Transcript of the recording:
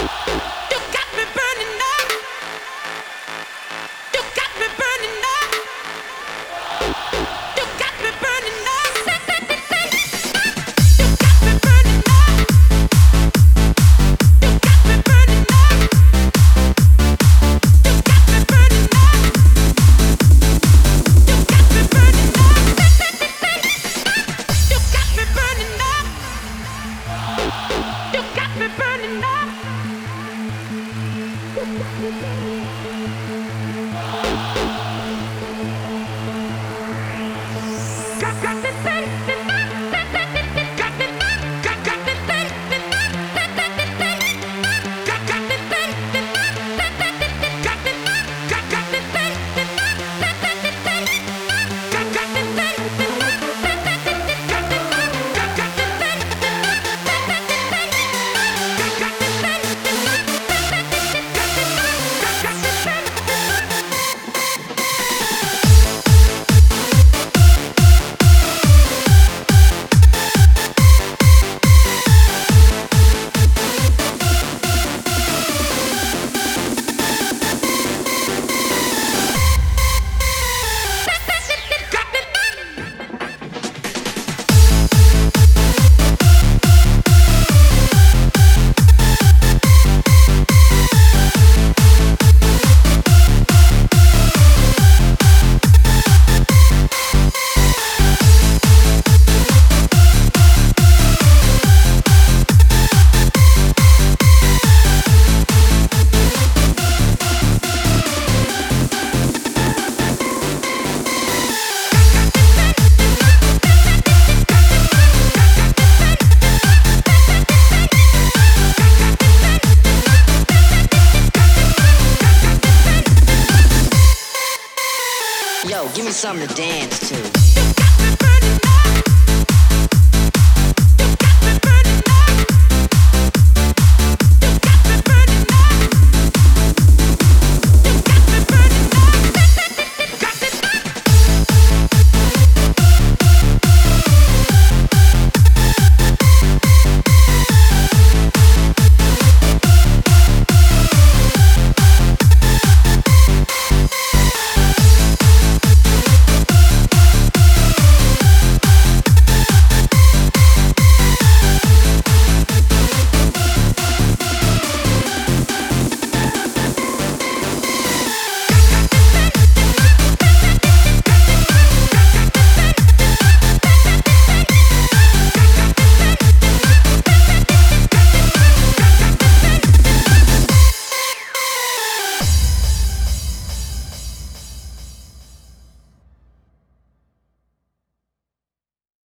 You got me burning up. You got me burning up. You got me burning up. You got me burning up. You got me burning up. You got me burning up. You got me burning up. You got me burning up. You got me burning up. Yo, give me something to dance to.